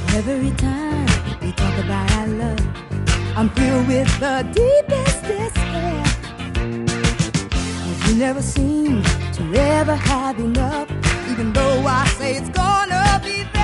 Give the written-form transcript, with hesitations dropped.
Every time we talk about our love, I'm filled with the deepest despair. 'Cause you never seem to ever have enough, even though I say it's gonna be there.